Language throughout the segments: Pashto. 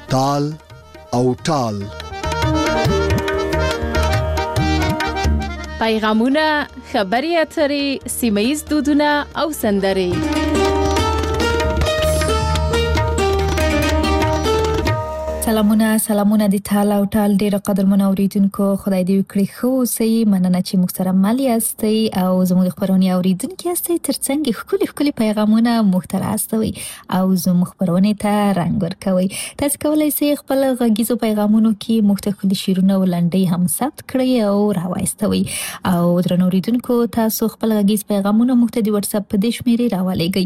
تال او ټال. پیغامونه، خبري اترې، سیمه‌ییز دودونه او سندرې. سلامونه د ټال او ټال ډیره قدرمن اوریدونکو، خدای دې وکړي خو سي مننه چې موږ سره ملي استي او زموږ خبرونه اوریدونکو استي ترڅنګ خولي محترم استوي او زموږ خبرونه ته رنگ ورکوي. تاسو کولای شئ خپل غږیزو پیغامونو کې مختلف شیرونه ولنډي هم ثبت کړئ او راوایستوي. او درنو اوریدونکو تاسو خپل غږیز پیغامونه موږ ته د واتس اپ په دې شمیرې راولېږئ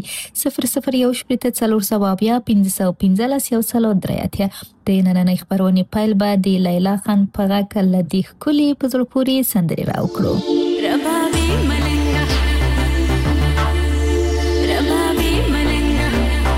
0018401515 د نننۍ خبرونې پیل به د لیلا خان په غږ لدی خولي په زړه پورې سندري راوکړو. ربابي ملنګا ربابي ملنګا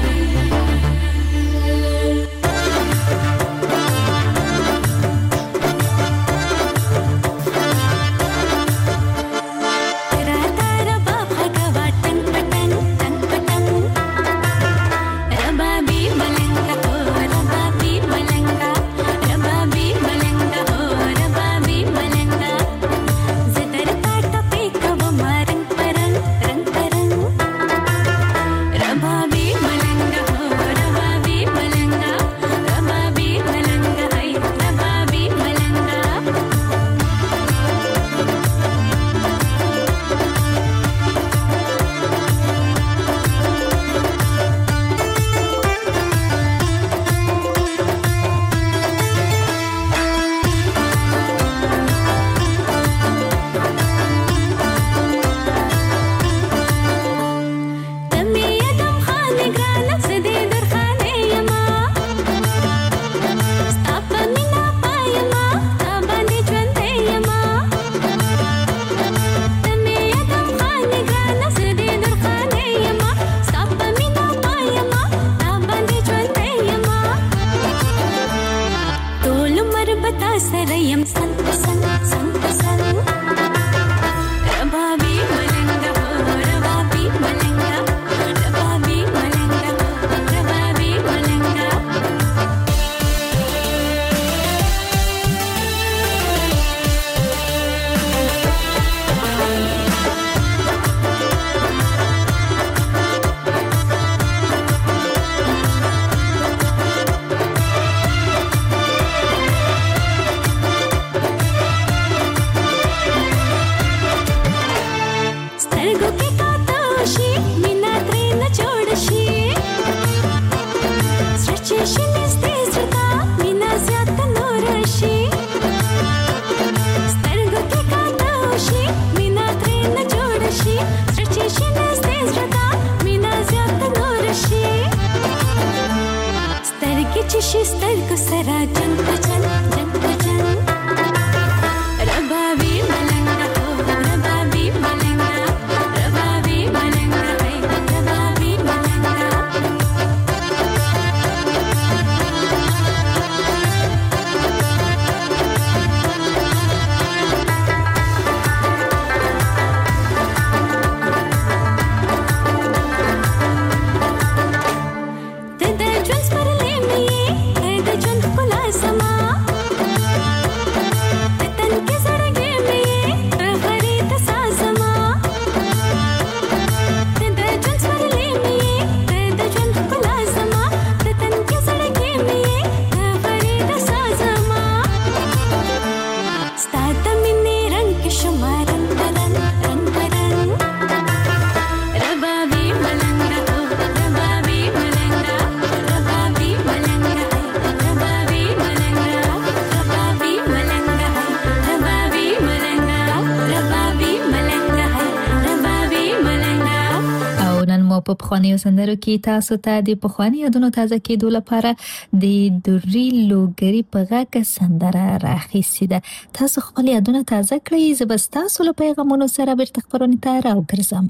په پخوانیو سندرو کې تاسو ته د پخوانی یادونو تازه کېدو لپاره د دوري لوګری په غږ سندره راخیستې ده. تاسو خپل یادونه تازه کړئ، زه به ستاسو له پیغامونو سره بیرته خبرونه ته راوګرځم.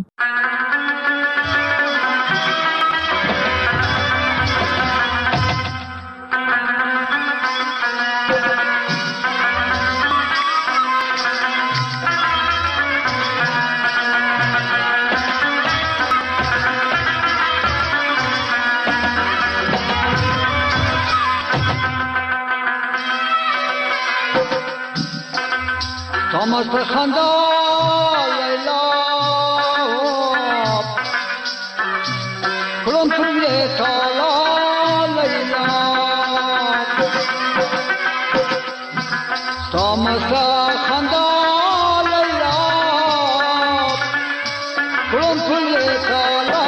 مست خندا لیلا کلون توی تالا لیلا مست خندا لیلا کلون توی تالا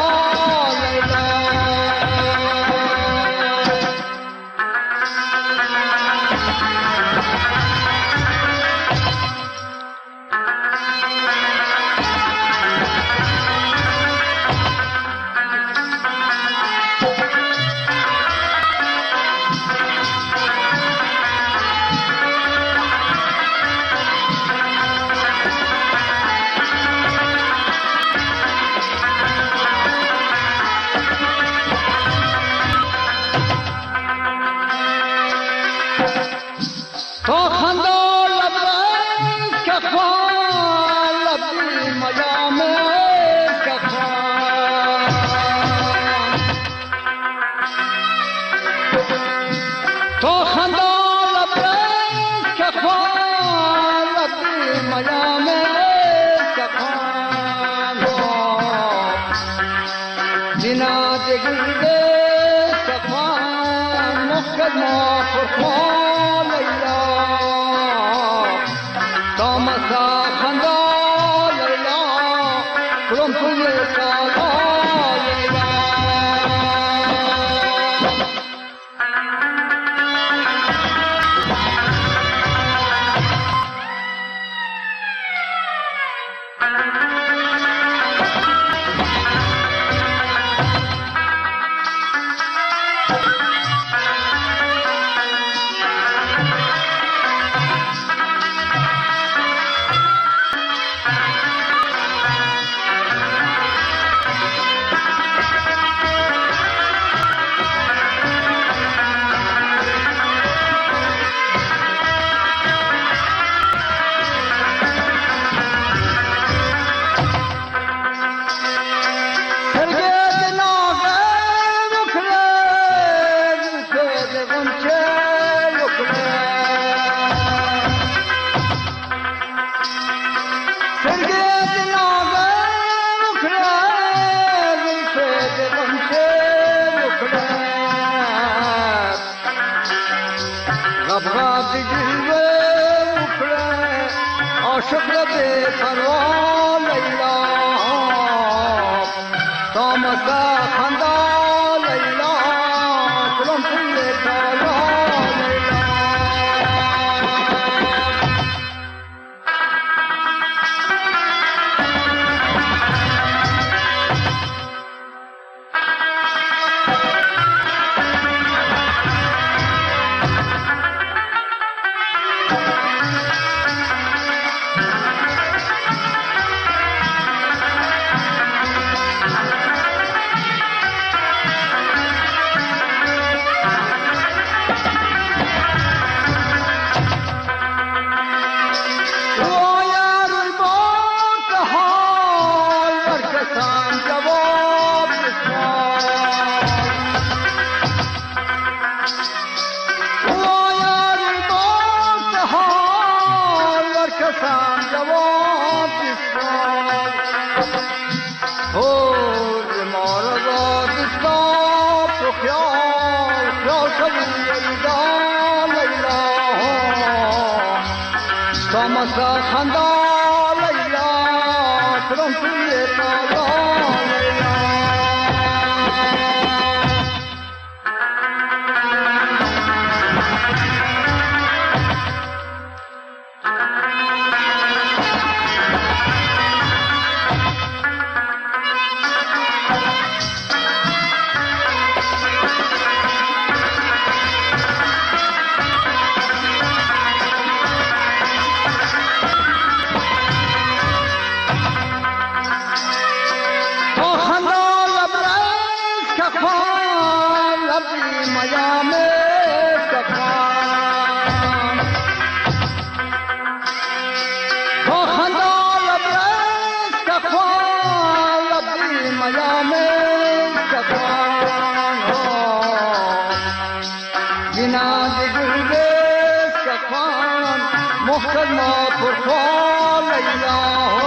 مقصد ما پرخوا لیلا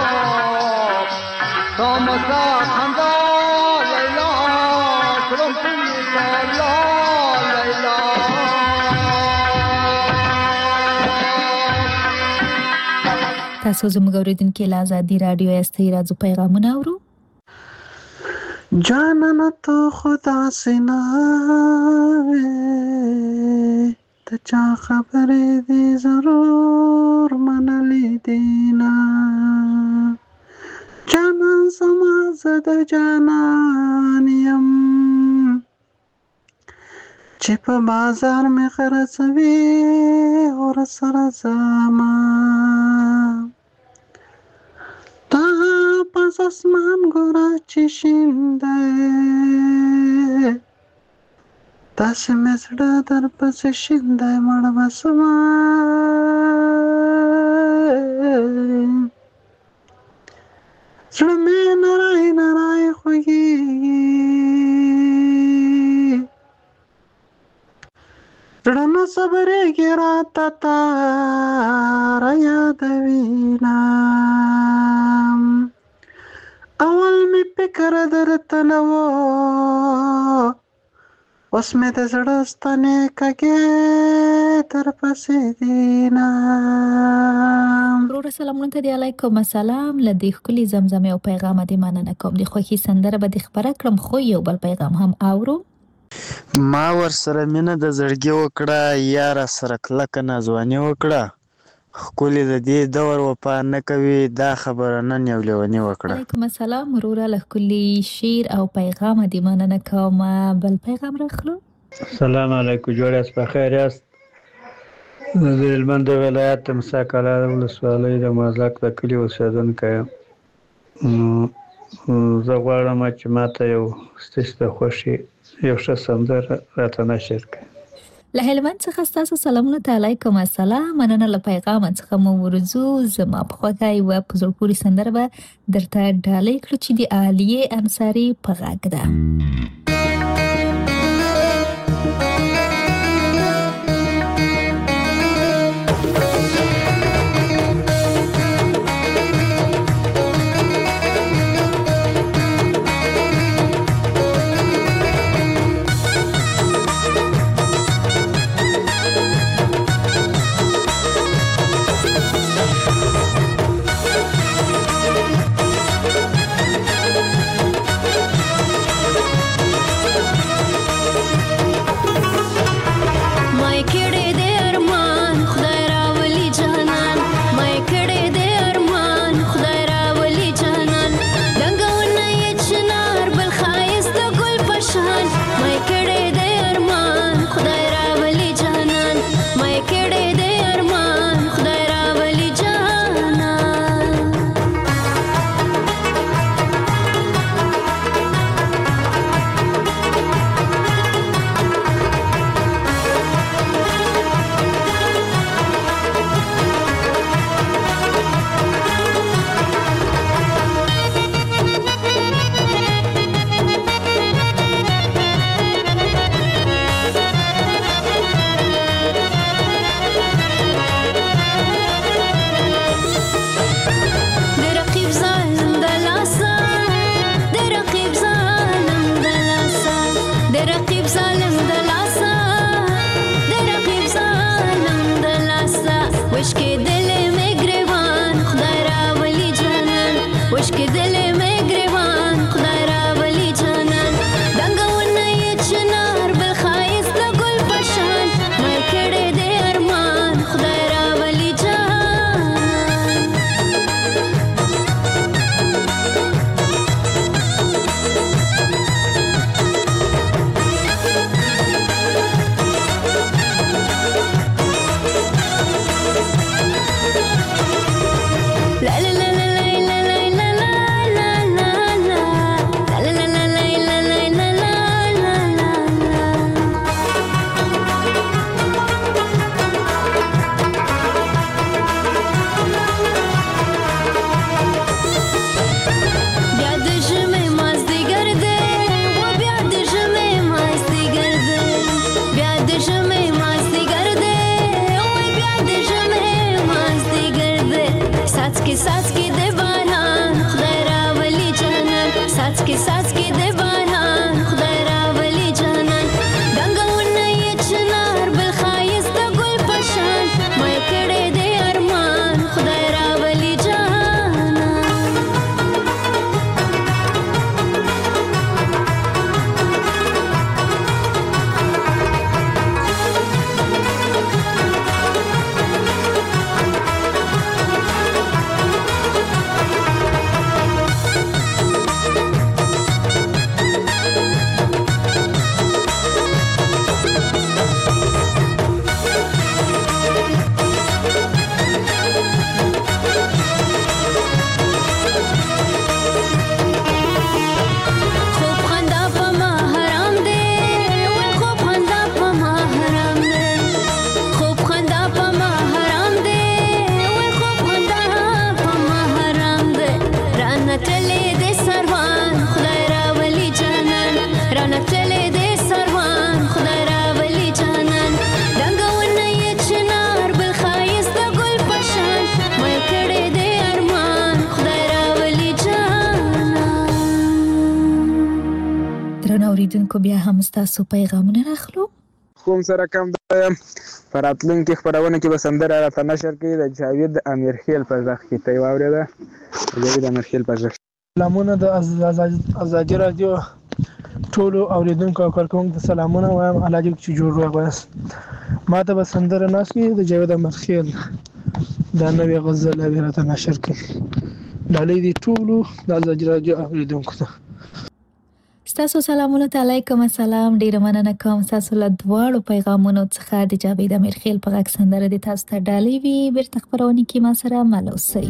سامسا خندا لیلا کرم پیلا لیلا تاسو زموږ اوریدونکو له آزادي رادیو یاستئ، راځو پیغامونه اورو. جانانه تو خدا سینا ته چا خبرې دي ضرور منلې دینا جانان زما زه د جانان یم چې په بازار مې خرڅوي ور سره زما تا پس اسمان ګوره چې شین دی داسې مې زړه در پسې شین دی مړ به سمه زړه مې نری نری خوږېږي زړه نه صبرېږي راته تا رايادوينه اول می فکر درته نه و اوس مې د زړه ستنې کږې در پسې دینه. ورور سلامونه ته دی، علیکم السلام. له دې ښکلي زمزمې او پیغامه دې مننه کوم. د خوښۍ سندره به دې خپره کړم، خو یو بل پیغام هم اورو. ما ورسره مینه د زړګي وکړه، یاره سره کلکه نازواني وکړه، ښکلي د دې دور وفا نه کوي، دا خبره نن یو لیوني وکړه. علیکم السلام وروره، له ښکلي شعر او پیغامه دې مننه کوم. بل پیغام راخلو. سلام علیکم، جوړ یاست، په خیر یاست؟ د هلمند ولایت د موسی قلعه ولسوالۍ د مازاک د کلي اوسېدونکی یم. زه غواړم چې ماته یو ستاسو د خوښې یو ښه سندره راته نشر کړئ. له هلمند څخه ستاسو سلامونه ته علیکم السلام. مننه له پیغام څخه مو ورځو. زما په خوښه یوه په زړه پورې سندره به درته ډالۍ کړو چې د عالیې انصاري په غږ ده. درنو اوریدونکو بیا هم ستاسو پیغامونه راخلو. کوم سره کم د فراتلونکي خبرونه کې به سندره راته نشر کړي د جاوید امیرخیل په غږ کې ته واورېده جاوید امیرخیل په غږ. سلامونه د ازادي رادیو ټولو اوریدونکو او کارکوونکو ته سلامونه وایم. الله دې چې جوړ راغواست ما ته به سندره ناست کړي د جاوید امیرخیل دا نوې غزل به راته نشر کړي. ډالۍ دې ټولو د ازادي رادیو اوریدونکو ته. ستاسو سلامونه ته علیکم السلام. ډیره مننه کوم ستاسو له دواړو پیغامونو څخه. د جاوید امیرخیل په غږ سندره د تاسو ته ډالۍ وي. بیرته خبرونه کې ما سره مل اوسئ.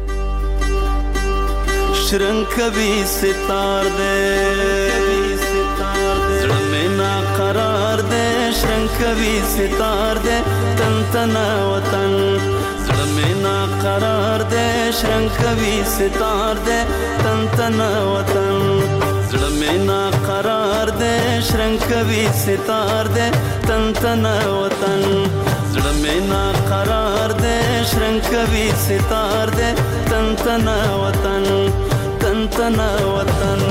شرنګ کوي ستار دې زړه مې نا قرار دې شرنګ کوي ستار دې تن تنا وطن زړه مې نا قرار دې شرنګ کوي ستار دې تن تنا وطن زړه مې نا قرار دې شرنګ کوي ستار دې تن تنا وطن زړه مې نا قرار دې شرنګ کوي ستار دې تن تنا وطن تن تنا وطن.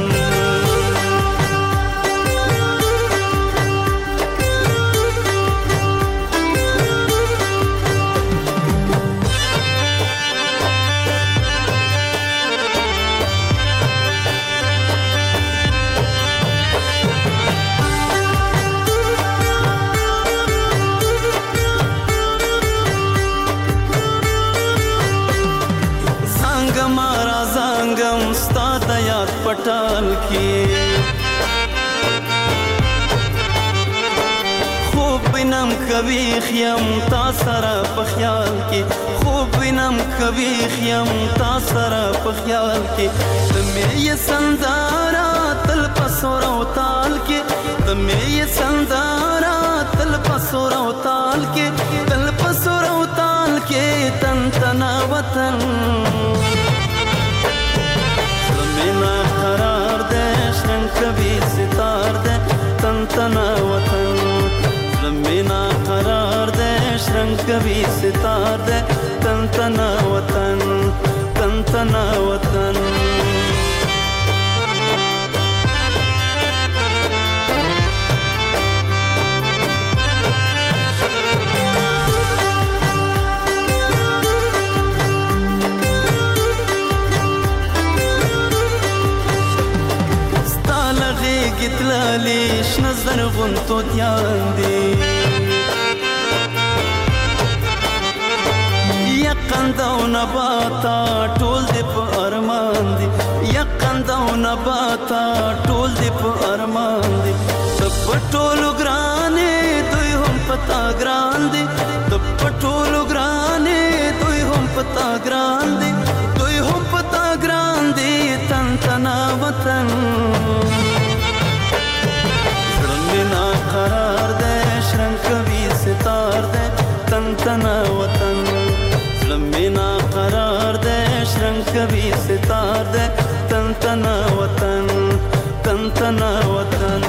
پټال کې خوب وینم کوي خیم تا سره په خیال کې خوب وینم کوي خیم تا سره په خیال کې د مې سندارا تل پسور او تال کې د مې سندارا تل پسور او تال کې تل پسور او تال کې تن تنا وطن مینا قرار دې شرنګ کوي ستار دې تن تنا وطن مینا قرار دې شرنګ کوي ستار دې تن تنا وطن تن تنا وطن. گتلالی شنظر غنتو دیان دی یقند و نباتا ټول دی په ارمان دی یقند و نباتا ټول دی په ارمان دی د پټولو ګرانې دوی هم پتا ګران دی د پټولو ګرانې دوی هم پتا ګران دی دوی هم پتا ګران دی تن تنا وطن مینا قرار دې شرنګ کوي ستار دې تن تنا وطن مینا قرار دې شرنګ کوي ستار دې تن تنا وطن تن تنا وطن.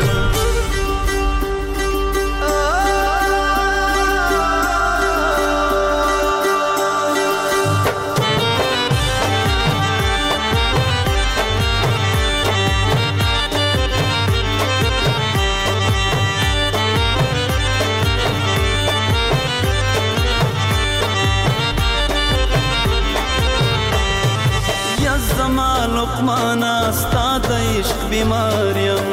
لقمانا ستا د عشق بیماریم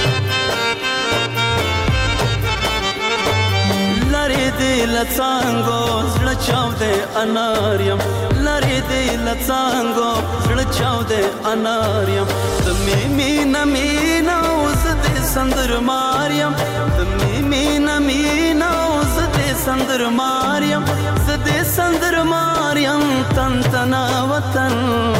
لری دی لڅانګو زړه چاودې اناریم لری دی لڅانګو زړه چاودې اناریم د مینا مینا اوس دې سندر ماریم د مینا مینا اوس دې سندر ماریم زدې سندر ماریم تن تنا وطن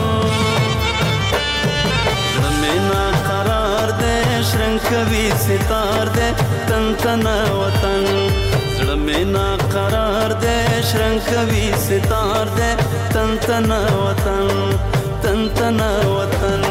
مینا قرار دې شرنګ کوي ستار دې تن تنا وطن زړه مینا قرار دې شرنګ کوي ستار دې تن تنا وطن تن تنا وطن.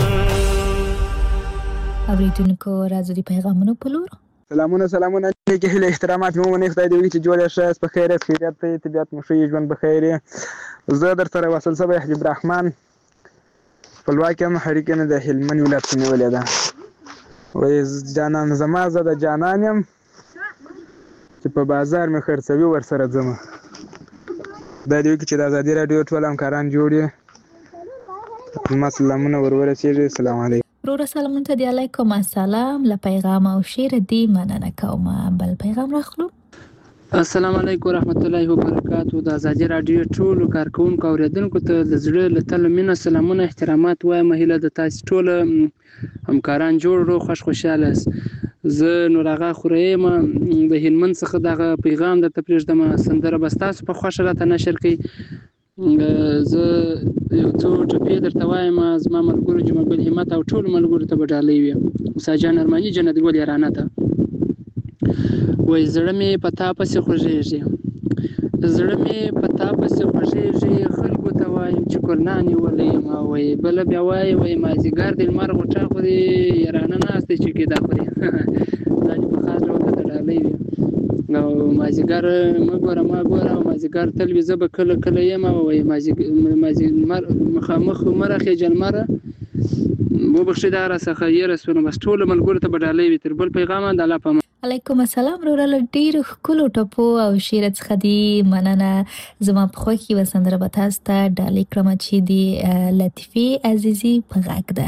اوریدونکو راځو د پیغامونو په لور. سلامونه نیکې هیلې احترامات مو منې خدای دې وکړي چې جوړ یاست په خیریت خیریت ته طبیعت مو ښه ژوند به خیر زه درسره وصل شوی حجیب رحمان خپلواکي هم حریکه نه د هلمند ولایت کې نیولې ده وای جانان زما زه د جانان یم چې په بازار مې خرڅوي ورسره ځمه. دا دی چې د ازادي راډیو ټول همکاران جوړ یې ما سلامونه ورسېږي. السلام علیکم. ورور سلامونه ته دی. علیکم السلام. له پیغام او شعر دی مننه کوم. بل پیغام راخلو. السلام علیکم ورحمت الله وبرکاتو. د ازادي راډیو ټول کارکونکو او اوریدونکو ته د زړه له تله مینه سلامونه احترامات وایم. هیله د تاسو ټول همکاران جوړ رو خوشاله زه نور هغه خوریم د هلمند څخه دغه پیغام د تپریږدم. سندره بس تاسو په خوښه راته نشر کړئ. زه یو څو ټپې درته وایم. زما ملګرو جمع ګل همت او ټول ملګرو ته به ډالۍ وي. موسی جان ارماني جنت ګل یارانه ته وایي زړه مې په تا پسې خوږېږي، زړه مې په تا پسې خوږېږي، خلکو ته وایم چې کورنا نیولی یم. وایي بله بیا وایي مازدیګر دی لمر غوټه خوري یارانه ناست دی چې کېدا خوري. دا دې په خاص ډول درته ډالۍ وي. او مازدیګر مه ګوره ما ګوره او مازدیګر تل وي زه به کله کله یم. وایي مازدیګر مخامخ مه راخېږه لمره وبخښئ دا راڅخه یېره سوه. نو بس ټولو ملګرو ته به ډالۍ وي. تر بل پیغامه د الله په امان. علیکم السلام. وروره له ډېرو ښکلو ټپو او شعر څخه دی مننه. زما په خوښ یوه سندره به تاسو ته ډالۍ کړم چې د لطیفې عزیزي په غږ ده.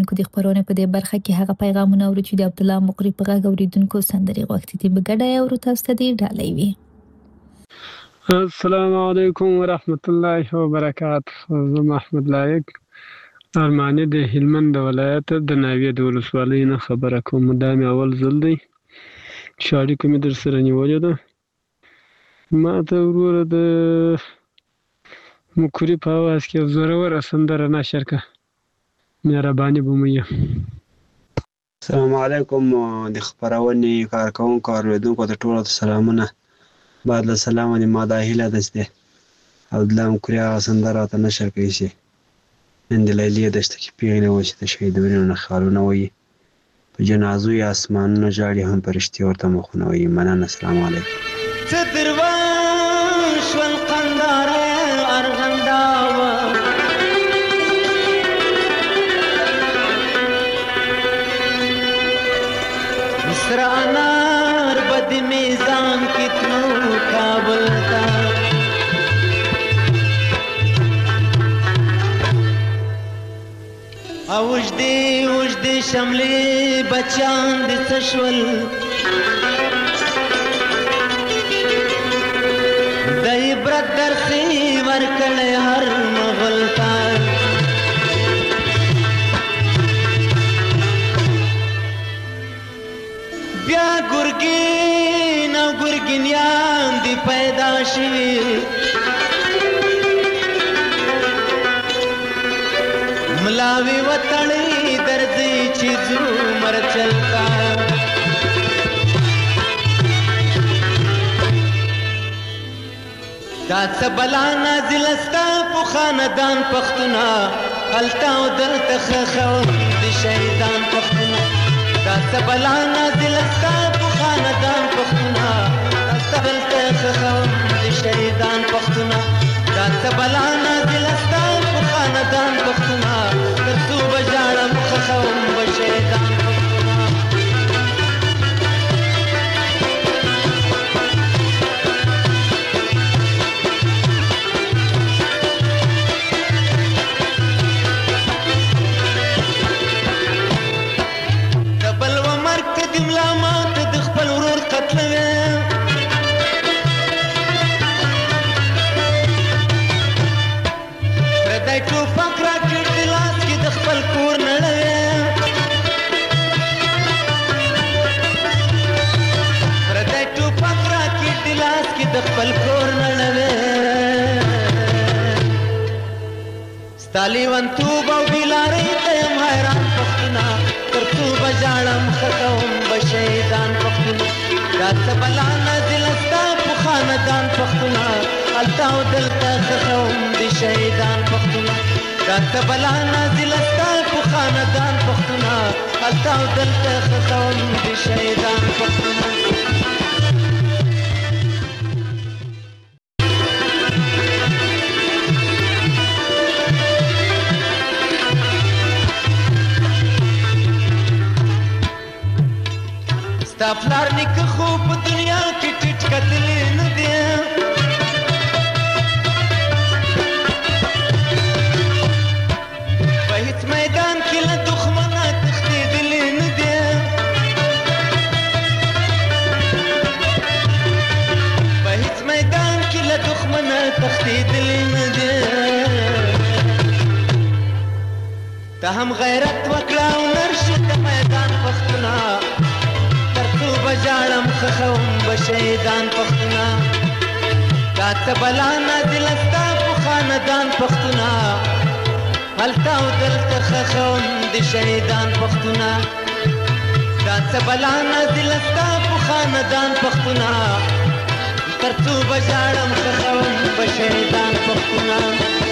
اوریدونکو د خبرونه په دې برخه کې هغه پیغامونه اورو چې د عبد الله مقری په غږ اوریدونکو سندري غوښتي دي بګډه اورو تاسو ته دی ډالۍ وي. السلام علیکم ورحمت الله وبرکاته. زه محمد لایق ارمانی د هلمند ولایت د ناوې د ولسوالۍ نه خبره کوم. دا مې اول ځل دی چې اړیکه مې در سره نیولې ده. ما ته وروره د مقری په اواز کې زوروره سندره نشر کړه. مهرباني به مو وي. السلام علیکم د خبرونې کارکوونکو اوریدونکو ته ټولو ته سلامونه. بعد له سلامه د ما دا هیله ده چې عبد الله مقری هغه سندره راته نشر کړی شي. نن د لیلې دشته کې پیغلې وه چې د شهیدورینو نه خیالونه وایي، په جنازو یې اسمانونه ژاړي، هم فرشتې ورته مخونه وایي. مننه. السلام علیکم. څه دروان شول قنداره ارغنداوه، سره انار به د میزان کې تلو کابل ته، او اوږدې اوږدې شملې بچیان د څه شول، د عبرت درس یې ورکړی هر مغل ته. بیا ګرګین او ګرګینیان دي پیدا شوي، ملاوي وتړي درځي چې ځو مرچل ته. دا څه بلا نازله ستا په خاندان پښتونه، هلته او دلته ښخوم د شهیدان پښتونه. دا څه بلا نازله ستا په خاندان پښتونه، هلته دلته ښخوم د شهیدان پښتونه. دا څه بلا نازله ستا په خاندان پښتونه، تر څو به ژاړم ښخوم به شهیدان پښتونه. لیونتوب او بیلاری ته یم حیران پښتونه، تر څو به ژاړم ښخوم به شهیدان پښتونه. دا څه بلا نازله ستا په خاندان پښتونه، هلته او دلته ښخوم د شهیدان پښتونه. دا څه بلا نازله ستا په خاندان پښتونه، هلته او دلته ښخوم د شهیدان پښتونه. ستا پلار نیکه خو په دنیا کې ټیټ کتلی نه دی، په هیڅ میدان کې له دښمنه تښتېدلی نه دی، په هیڅ میدان کې له دښمنه تښتېدلی نه دی. ته هم غیرت وکړه او نرشې د میدان پښتونه، به ژاړم ښخوم به شهیدان پښتونه. دا څه بلا نازله ستا په خاندان پښتونه، هلته او دلته ښخوم د شهیدان پښتونه. دا څه بلا نازله ستا په خاندان پښتونه، تر څو به ژاړم ښخوم به شهیدان پښتونه.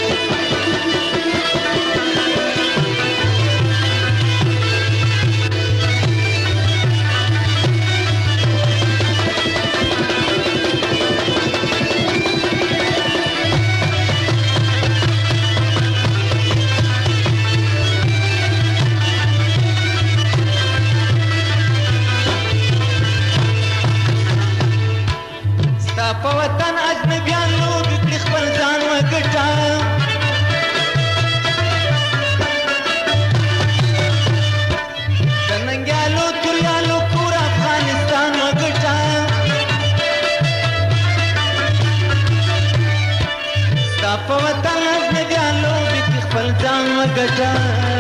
په وطن اجنبیان لوبې کړي خپل ځان وګټه، خپل ځان وګټه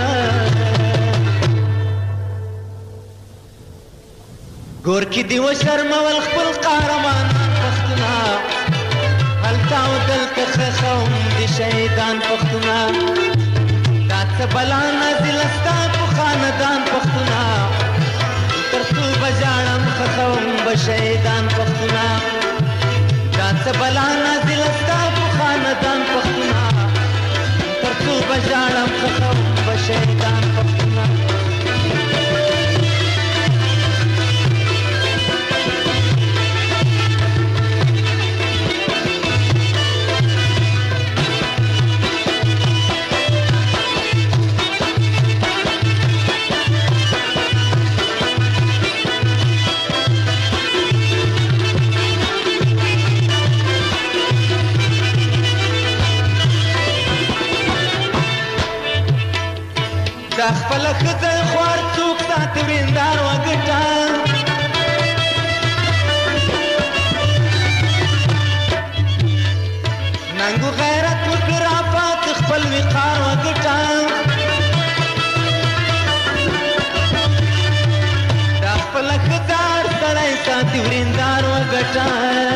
ګور کې دی و شرمول خپل قهرمان پښتونه هلته او دلته خښوم د شهیدان پښتونه دا څه بلا نازله ستا په خاندان پښتونه تر څو به ژاړم خښوم به شهیدان پښتونه دا څه بلا نازله ستا په خاندان پښتونه تر څو به ژاړم خښوم به شهیدان پښتونه دا خپل ښځه خوار څوک ساتي وریندار وګټه ننګو غیرت وکړه رافات خپل وقار وګټه دا خپل ښځه سړی ساتي وریندار وګټه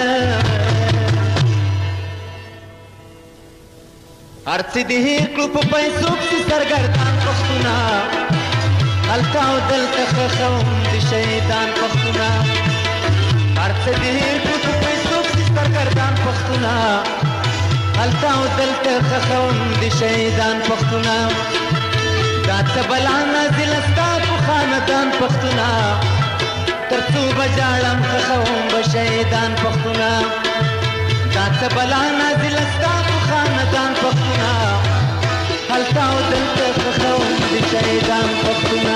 ارڅ دې کړو په پیسو کې سرګردان پښتونه هلته او دلته خښوم د شهیدان پښتونه ارڅ دې کړو په پیسو کې سرګردان پښتونه هلته او دلته خښوم د شهیدان پښتونه دا څه بلا نازله ستا په خاندان پښتونه تر څو به ژاړم خښوم به شهیدان پښتونه دا څه بلا نازله ستا په خاندان پښتونه هلته او دلته خښوم د شهیدان پښتونه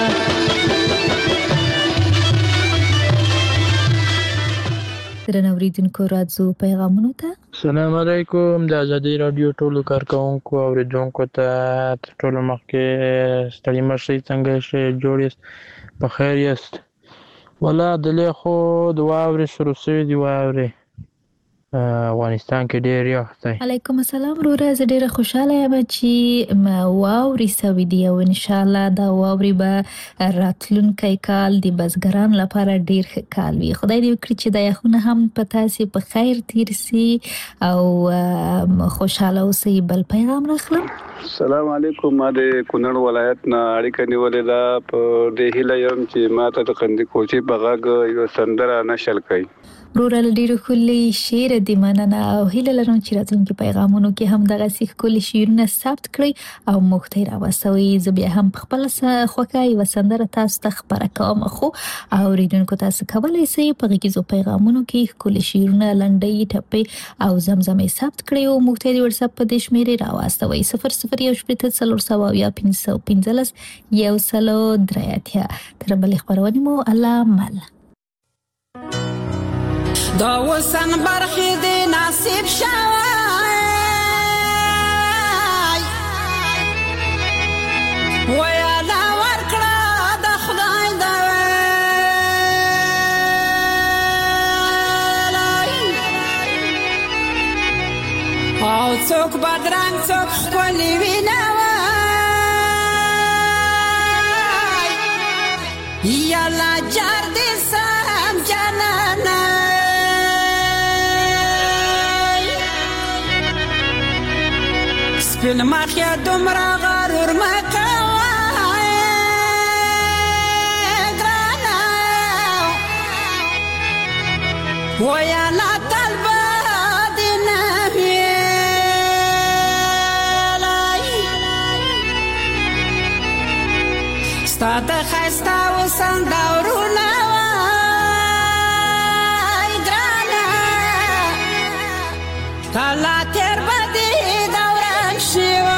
درنو اوریدونکو راځو پیغامونو ته السلام علیکم د ازادي رادیو ټولو کارکونکو او اوریدونکو ته تر ټولو مخکې ستړي مشئ څنګه شئ جوړ یاست په خیر یاست والله دلې خو د واورې شروع شوې دي واورې افغانستان کې ډېر یخ دی علیکم السلام وروره زه ډېره خوشحاله یم چې واورې سوي دي او انشاءالله دا واورې به راتلونکی کال د بزګرانو لپاره ډېر ښه کال وي خدای دې وکړي چې دا یخونه هم په تاسې په خیر تیر سي او خوشحاله اوسئ بل پیغام راخلم السلام علیکم ما د کونړ ولایت نه اړیکه نیولې ده په دې هیله یم چې ما ته د قندي کوچي په غږ یو سندره نشل کوي وروره له ډېرو ښکلي شعر دې مننه او هیله لرم چې راتلونکي پیغامونو کې هم دغسې ښکلي شعرونه ثبت کړئ او موږ ته یې راوستوئ زه بیا هم په خپله خوښه یوه سندره تاسو ته خپره کوم خو اورېدونکو تاسو کولی شئ په غږیزو پیغامونو کې ښکلي شعرونه لنډۍ ټپې او زمزمې ثبت کړئ او موږ ته یې د وټساپ په دې شمېرې راواستوئ 001415 تر بلې خپرونې مو الله مل دا وسن برخی دی نصیب شوی ویا دا ورکړه د خدای د او څوک بدرنګ څوک ښکلي وینه یالا جار دې سم جانانه سپین مخیا دومره غرور مه کوه ګرانه ویاله تل به دې نه ویلی ستا د ښایسته اوسن دورونه وای ګرانه کله تېر به دې دوران شوی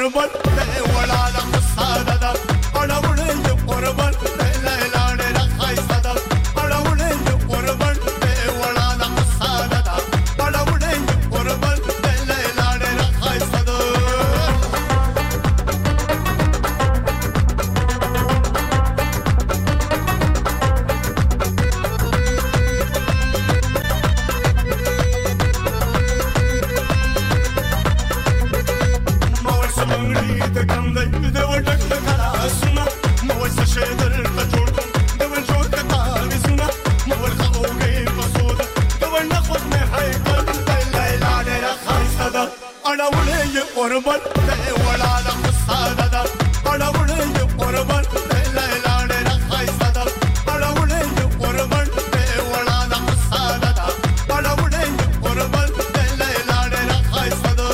قربان دی ولاله قصاده ده اړولې د قربان دی لاله راخایسته ده اړولې د قربان دی ولاله قصاده ده اړولې د قربان دی لاله راخایسته ده قربان دی ولاله قصاده ده اړولې د قربان دی لاله راخایسته ده اړولې د قربان دی ولاله قصاده ده اړولې د قربان دی لاله راخایسته ده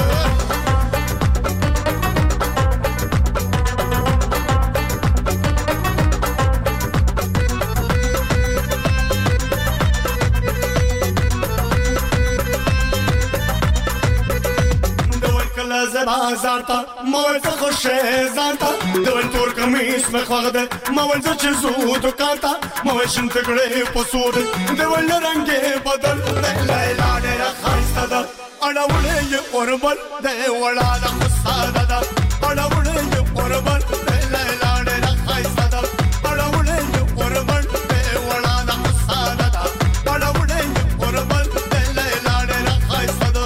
بازار تا مول څه خوشې ځانتا دوی تور کمیس مې خوغده مول څه چې زو دکان تا مول شم تګړې پسود دوی رنگې بدل لیلا ډېر خاصه ده اړولې قربان دی ولاله قصاده ده اړولې قربان دی لیلا ډېر خاصه ده اړولې قربان دی ولاله قصاده ده اړولې قربان دی لیلا ډېر خاصه ده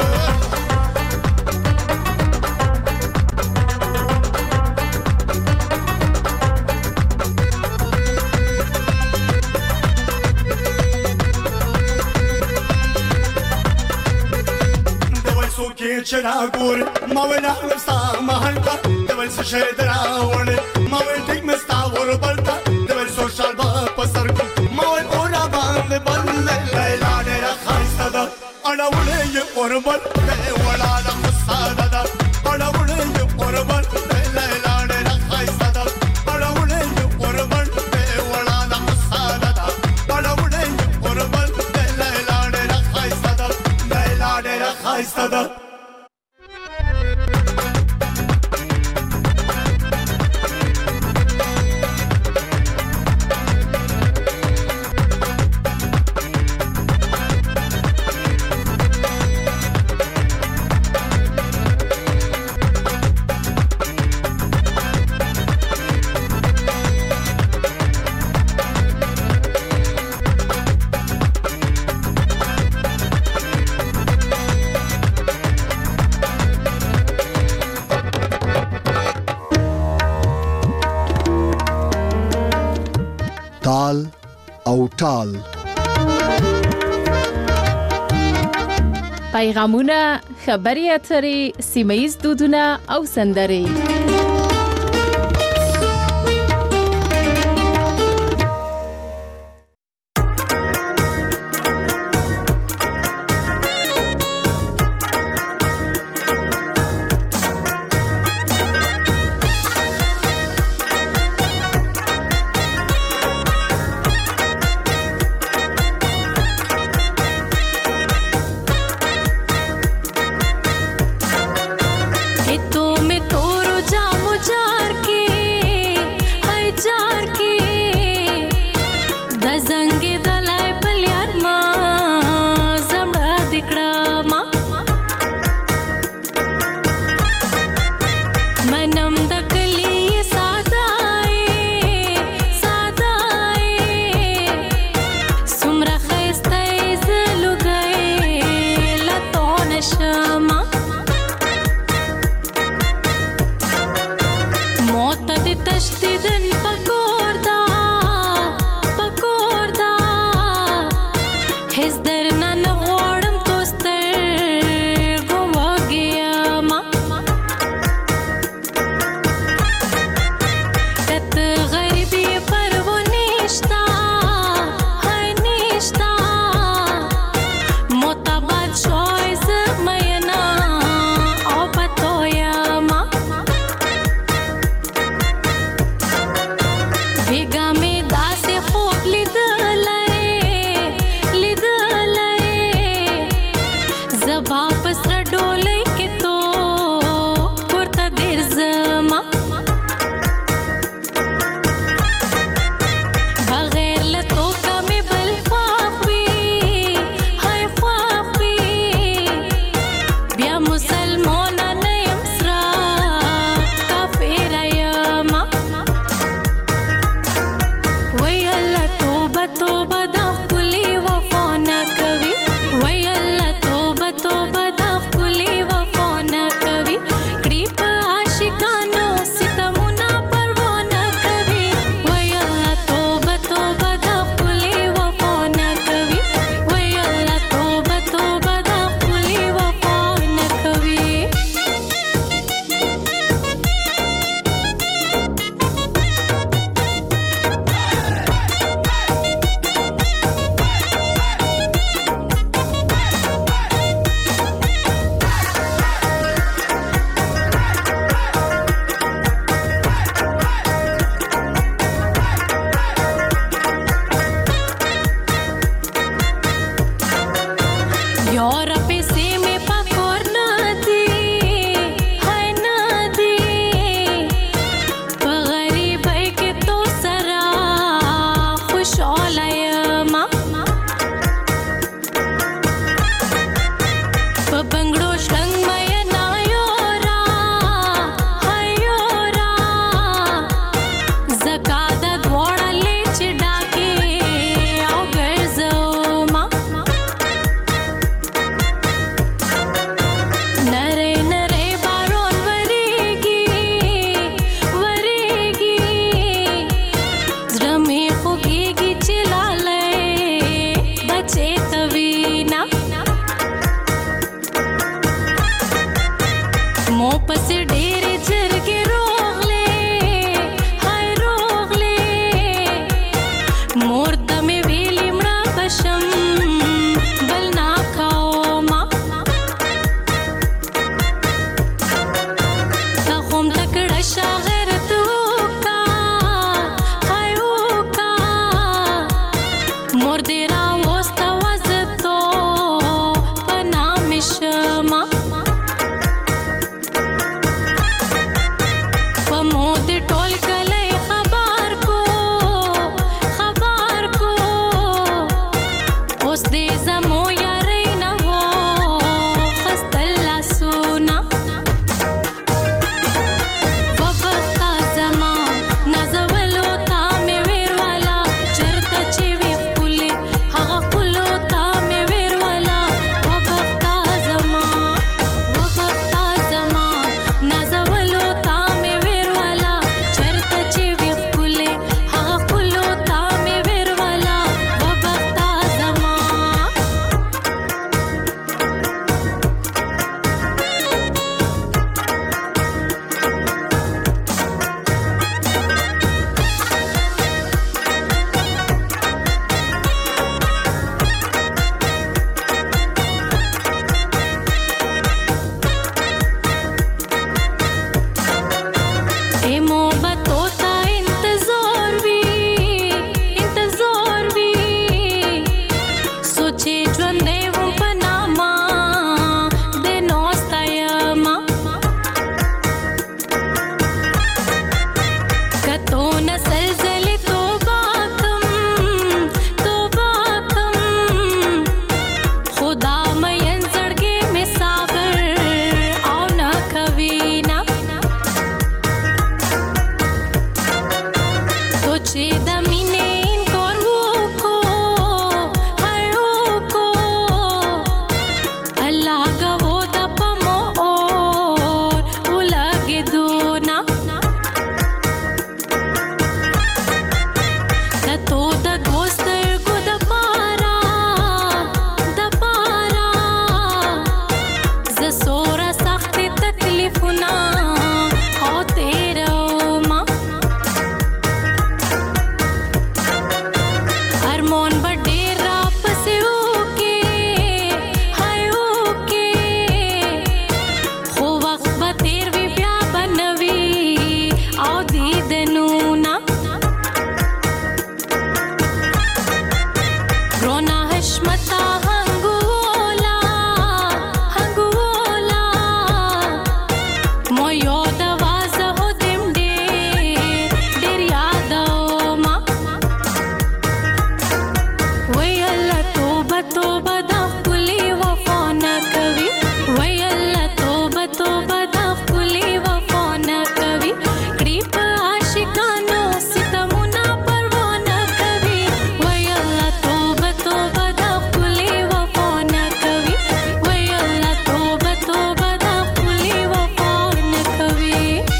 چې راګور ما ولا لستا مهلتا دول څه شه دراوړ ما ول ټیک مستا ور بلتا دول سوشل با پسر ما ول اورا باندې بل لیلا ډېر خاصه ده اړولې قربان دی ولاله قصاده ده اړولې قربان دی لیلا ډېر خاصه ده اړولې قربان دی ولاله قصاده ده اړولې قربان دی لیلا ډېر خاصه ده لیلا ډېر خاصه ده تال او ټال پیغامونه، خبري اترې، سیمه‌ییز دودونه او سندرې. वापस डोले के तो कुर्ता پسې ډېرې جرګې روغلې هاي روغلې مور ته مې ویلې مړه بشم بل نه کومه تا خو م تکړه شه غیرت وکړه هاي وکړه مور دې راوسته زه تو په نامې شمه په مور دې ټول کلی خبر کو اوس دې زمو یارۍ نه وو خسته لاسونه وبخته زما نازولو تا مې ویروله چېرته چې وي ښکلې هغه ښکلو تا مې ویروله وبخته زما نازولو تا مې ویروله چېرته چې وي ښکلې هغه ښکلو تا مې ویروله وبخته زما ए मोहब्बतों का इंतजार भी सोचे ژوندی وم په نامه د ناسته یمه که تو نه سلسلې توبه کم خدا مین زړګی مې صبر او نه کوي نه تو چې د مینې انکار وکړو هر وکړو الله ګوو د په مور ولګېدو نه د تو د دوو سترګو دپاره زه څومره سختې تکلیفونه او تېرومه ارمان به ډېر راپسې وکړې هاي وکړې خو وخت به تېر وي بیا به نه وي او دیدنونه ګرانه حشمته هنګوله ما یادوه زه خو دې م ډېر یادومه وای الله توبه توبه دا ښکلې وفا نه کوي وای الله توبه توبه دا ښکلې وفا نه کوي کړي په عاشقانو ستمونه پروا نه کوي وای الله توبه توبه دا ښکلې وفا نه کوي وای الله توبه توبه دا ښکلې وفا نه کوي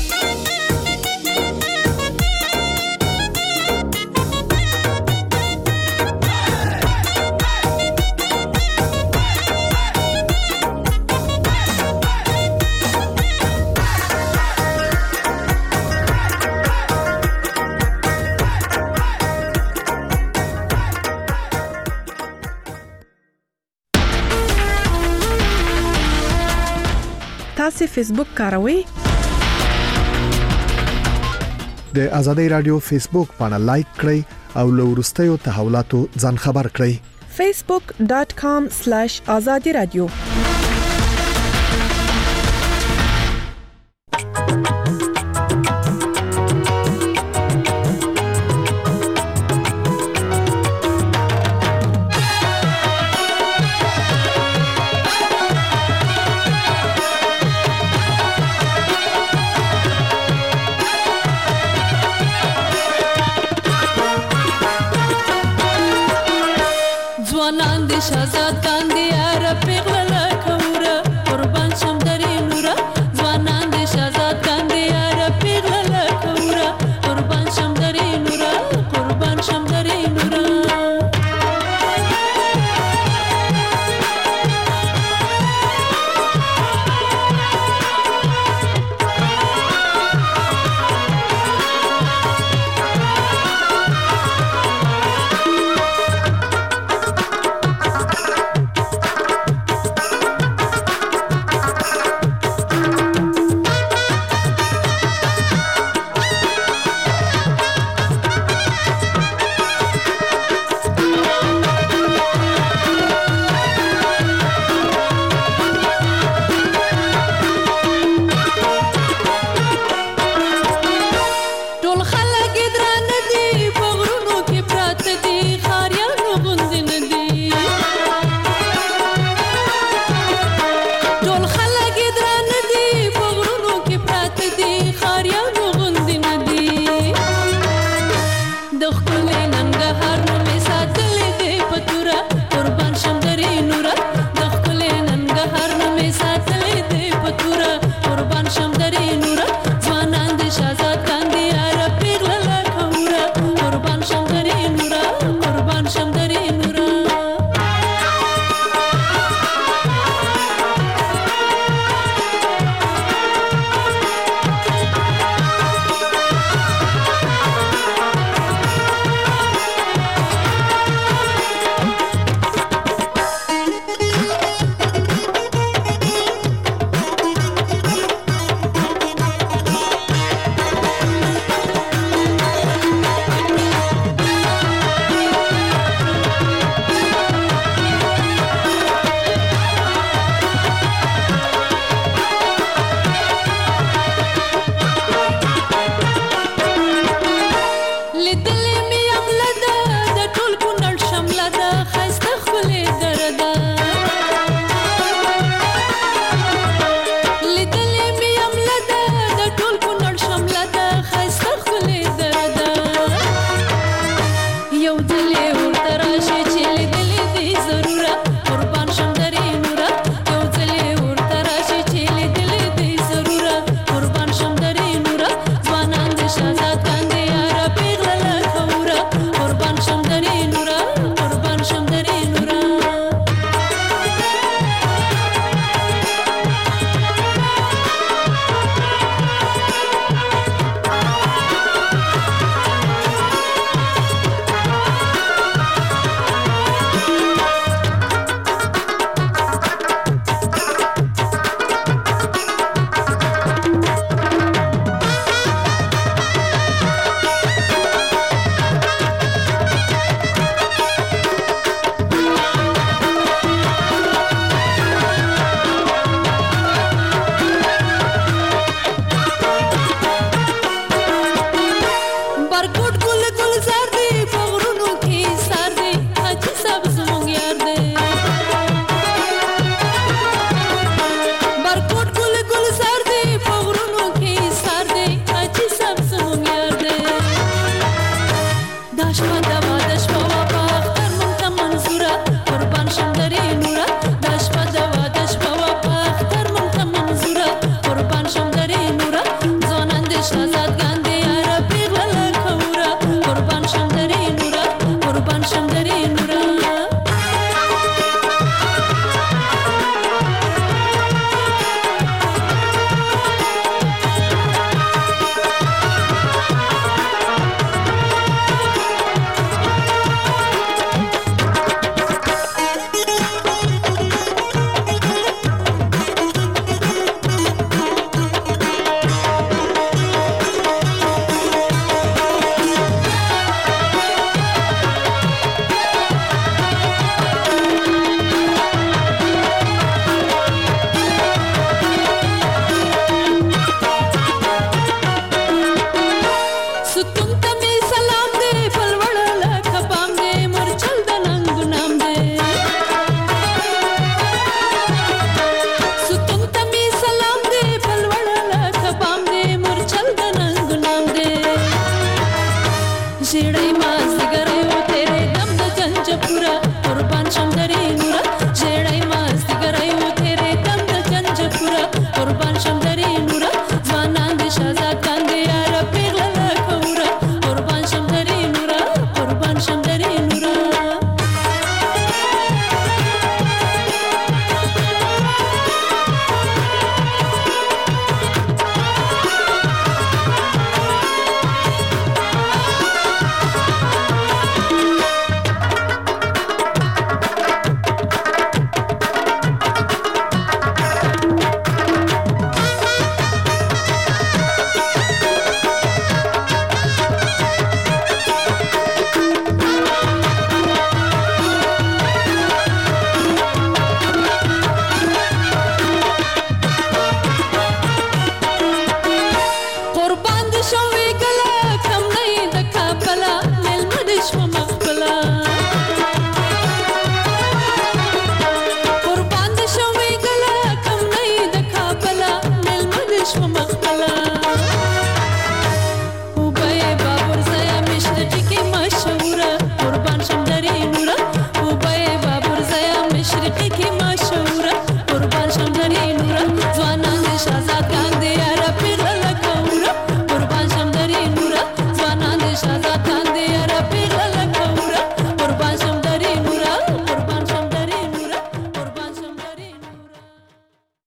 تاسو فیسبوک کاروئ؟ د ازادي رادیو فیسبوک باندې لایک کړئ او له وروستیو تحولاتو ځان خبر کړئ. facebook.com/azadi radio ځوانان د شهزاد